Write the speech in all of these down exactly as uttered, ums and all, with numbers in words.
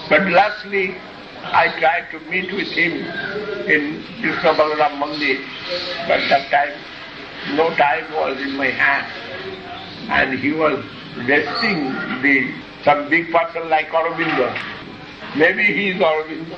But lastly, I tried to meet with him in Krishna Balaram Mandir, but that time no time was in my hand, and he was resting the some big person like Aurobindo. Maybe he is Aurobindo.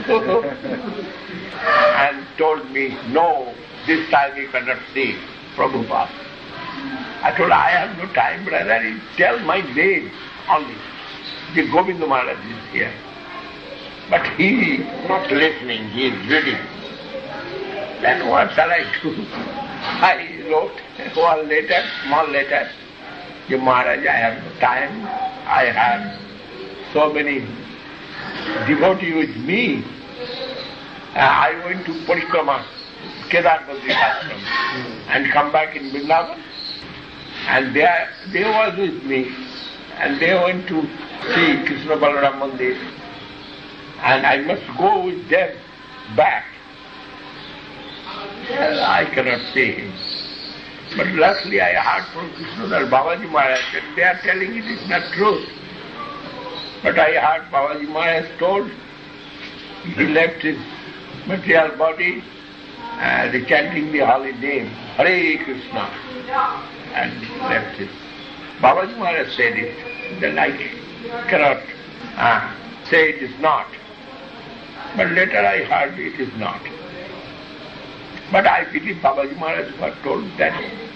And told me, no, this time you cannot see Prabhupada. I told, I have no time, brother. Tell my name only. The Govinda Maharaj is here. But he is not listening, he is reading. Then what shall I do? I wrote one letter, small letter. Dear Maharaj, I have no time. I have so many devotees with me. Uh, I went to Parikrama, Kedarpati Ashram, and come back in Vrindavan. And they, are, they was with me. And they went to see Krishna Balaram Mandir. And I must go with them back. Well, I cannot see him. But lastly I heard from Krishna that Babaji Maharaj, and they are telling it is not true. But I heard Babaji Maharaj told he left his material body and uh, chanting the holy name, Hare Krishna, and left it. Babaji Maharaj said it, then I cannot uh, say it is not. But later I heard it is not. But I believe Babaji Maharaj was told that.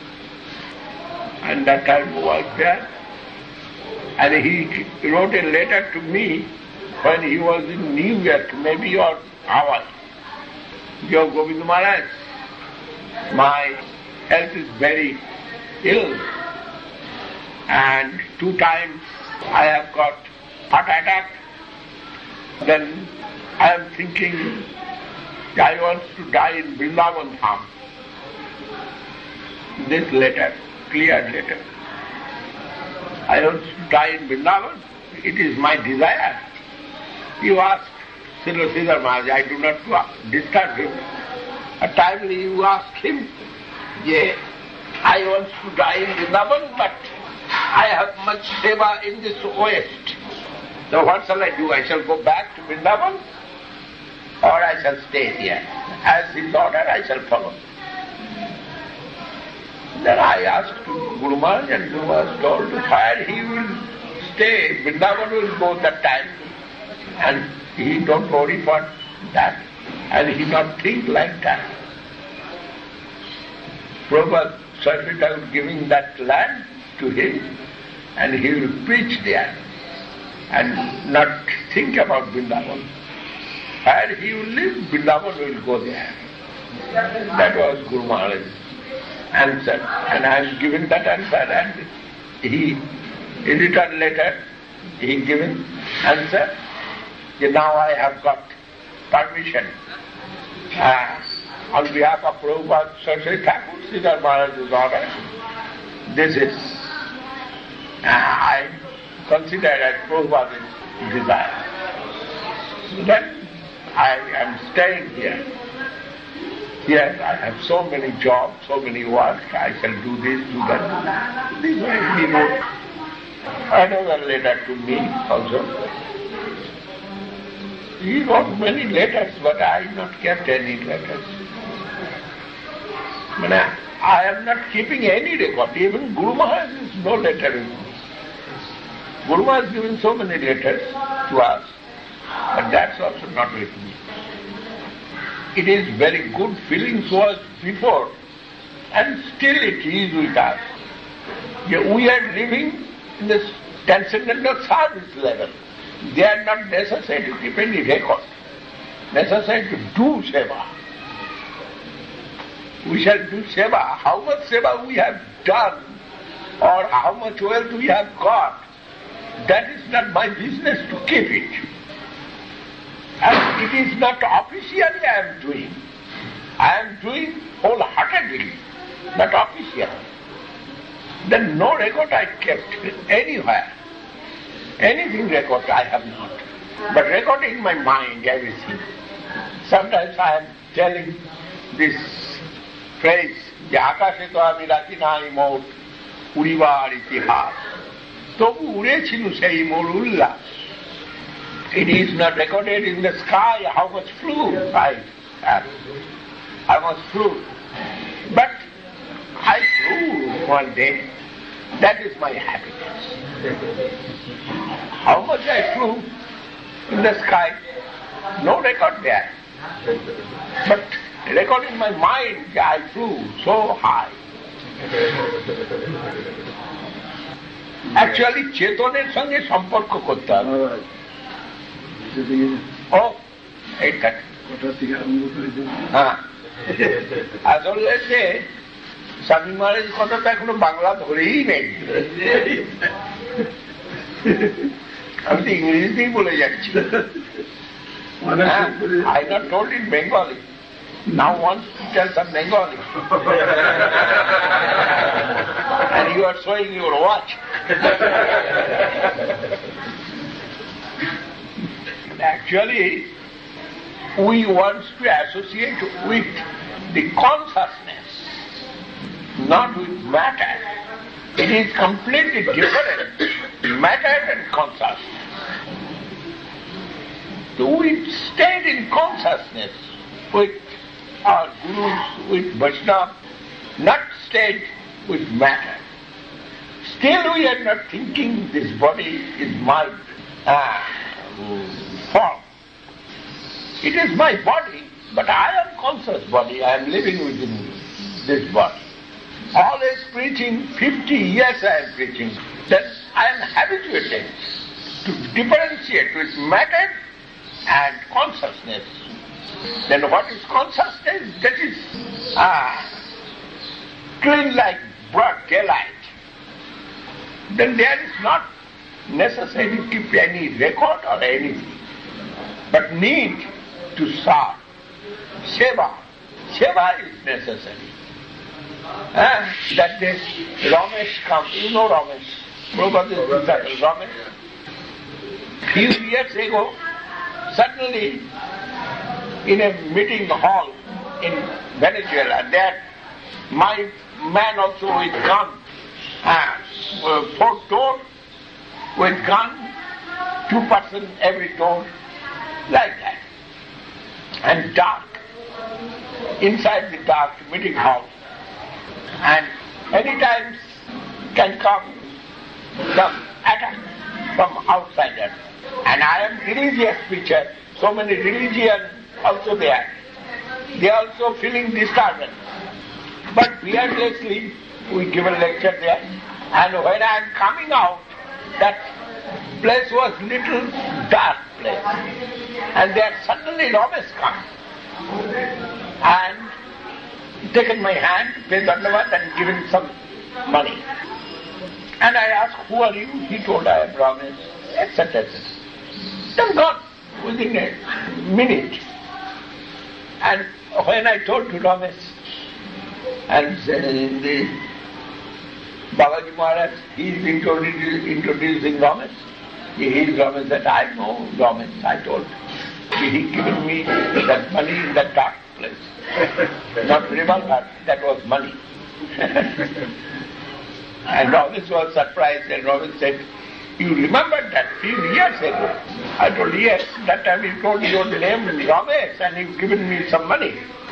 And that time was there. And he wrote a letter to me when he was in New York, maybe or Hawaii. Dear Govinda Maharaj, my health is very ill. And two times I have got heart attack. Then I am thinking I want to die in Vrindavan Dham. This letter, clear letter. I want to die in Vrindavan. It is my desire. You ask Srila Sridhar Maharaj, I do not disturb him. At timely you ask him, yeah, I want to die in Vrindavan, but I have much seva in this West. So what shall I do? I shall go back to Vrindavan, or I shall stay here. As his order, I shall follow. Then I asked Guru Maharaj, and Guru Maharaj told where he will stay. Vrindavan will go that time. And he don't worry for that. And he not think like that. Prabhupada Sarvita giving that land to him, and he will preach there and not think about Vrindavan. Where he will live, Vrindavan will go there. That was Guru Maharaj's answer. And I am giving that answer, and he, in return letter, he given answer. Now I have got permission uh, on behalf of Prabhupada Saraswati Thakur, Sridhar Maharaj's order. This is, uh, I consider as Prabhupada's desire. Then I am staying here. Here I have so many jobs, so many work, I shall do this, do that. This way he wrote another letter to me also. He wrote many letters, but I have not kept any letters. But I, I am not keeping any record. Even Guru Maharaj is no letter with me. Guru Maharaj has given so many letters to us, but that's also not with me. It is very good feelings was before, and still it is with us. We are living in the transcendental service level. They are not necessary to keep any record, necessary to do seva. We shall do seva. How much seva we have done, or how much wealth we have got, that is not my business to keep it. And it is not officially I am doing. I am doing wholeheartedly, not officially. Then no record I kept anywhere. Anything record I have not. But recording my mind, everything. Sometimes I am telling this phrase, যে আকাশে তো আমি রাখি নাই মোর উড়িবার ইতিহাস, তবু উড়েছিল সেই মোর উল্লাস। It is not recorded in the sky how much flew I have. How much flew. But I flew one day. That is my happiness. How much I flew in the sky, no record there. But record in my mind, I flew so high. Actually, চেতনের সঙ্গে সম্পর্ক করতে হবে। ও এইটা হ্যাঁ আসলে যে স্বামী মহারাজ কথাটা এখনো বাংলা ধরেই নেই, আমি তো ইংরেজিতেই বলে যাচ্ছি। I not told in Bengali. Now wants to tell some Bengali. And you are showing your watch. Actually, we want to associate with the consciousness, not with matter. It is completely different, matter and consciousness. So we stayed in consciousness with our gurus, with Vaishnava, not stayed with matter. Still we are not thinking this body is my uh, form. It is my body, but I am conscious body, I am living within this body. Always preaching, fifty years I am preaching, that I am habituated to differentiate with matter and consciousness. Then what is consciousness? That is ah, clean like broad daylight. Then there is not necessary to keep any record or anything, but need to serve. Seva. Seva is necessary. Ah, that day Ramesh comes, you know Ramesh, Prabhupada is disciple Ramesh. Few years ago, suddenly in a meeting hall in Venezuela, there my man also with gun, uh, four door with gun, two person every door, like that. And dark, inside the dark meeting hall. And many times can come some attack from outsider. And I am religious preacher, so many religion also there. They are also feeling disturbance. But fearlessly we give a lecture there. And when I am coming out, that place was little dark place. And there suddenly Ramesh come and taken my hand, paid Dandavad and given some money. And I asked, who are you? He told, I am Ramesh, et cetera et cetera. Then gone within a minute. And when I told to Ramesh, and the Babaji Maharaj, he is introducing, introducing Ramesh. He is Ramesh, that I know Ramesh, I told. He given me that money in that dark place. Not revolver, that was money. And Ramesh was surprised, and Ramesh said, you remember that few years ago? I told, yes, that time you told your name Ramesh and you've given me some money.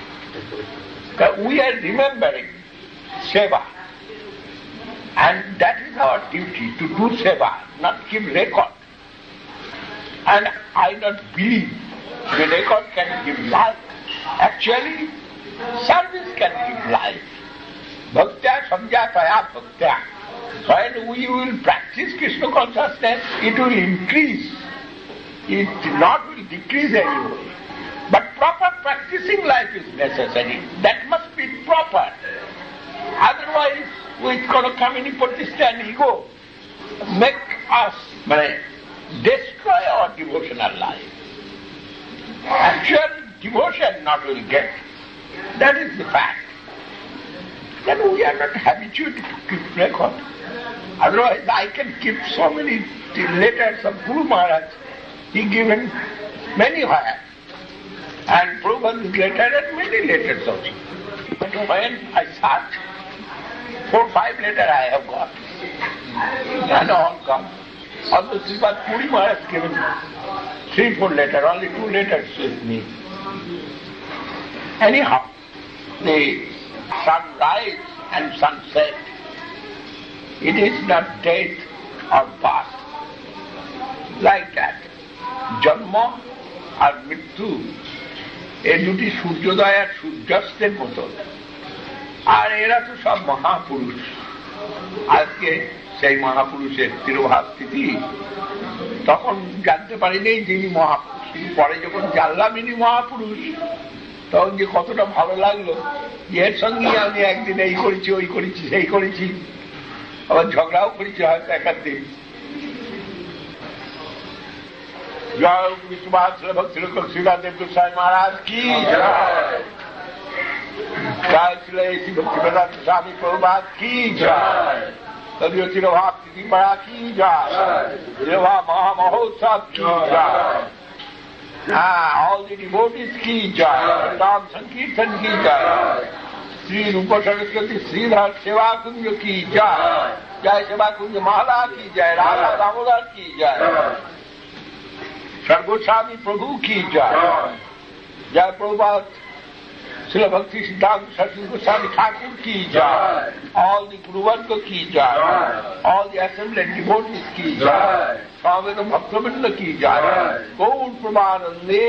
We are remembering seva. And that is our duty, to do seva, not keep record. And I don't believe the record can give life. Actually, service can give life. Bhaktya samjataya bhaktya. When we will practice Krishna consciousness, it will increase. It not will decrease anyway. But proper practicing life is necessary. That must be proper. Otherwise, it's going to come in hypocrisy and ego, make us destroy our devotional life. Actual devotion not will get. That is the fact. Then we are not habituated to keep record. Otherwise, I can keep so many letters of Guru Maharaj. He given many where. And Prabhupada's letter and many letters also. But when I search, four, five letters I have got. And all come. Also Srimad Puri Maharaj given three, four letters, only two letters with me. Anyhow, the sunrise and sunset, it is not death or birth. Like that. Janma আর মৃত্যু এই দুটি সূর্যোদয় আর সূর্যাস্তের মতো। আর এরা তো সব মহাপুরুষ। আজকে সেই মহাপুরুষের তিরোভাব তিথি, তখন জানতে পারিনি যিনি মহাপুরুষ। পরে যখন জানলাম ইনি মহাপুরুষ, তখন যে কতটা ভালো লাগলো। এর সঙ্গে আমি একদিন এই করেছি, ওই করেছি, সেই করেছি, আবার ঝগড়াও করেছি হয়তো একাধিক। জয় বিশ্বনাথ ভক্তি শ্রীরাদেব গোস্বামী মহারাজ কি জয়, জয় শ্রী ভক্তিবেদান্ত স্বামী প্রভুপাদ কি জয়, তদীয় তিরোভাব তিথি পাড়া কি জয়, তিরোভাব মহামহোৎসব কি জয়, হ্যাঁ অল দি ডিভোটিস কি জয়, নাম সংকীর্তন কি জয়, শ্রী রূপ সরস্বতী শ্রীধর সেবা কুঞ্জ কি জয়, জয় সেবা কুঞ্জ মালা কি জয়, রাধা দামোদর কি জয়, सर्वोस्वामी प्रभु की जय, जय प्रभुपाद श्री भक्ति सिद्धांत सरस्वती गोस्वामी ठाकुर की जय, ऑल द गुरुवर्ग की जय, ऑल द असेंबली डिवोटीज की जय, स्वामी भक्तवृंद की जय, गौर प्रमानंदे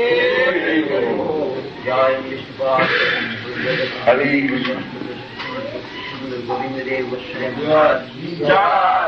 हरि कृष्ण गोविंद देव जय।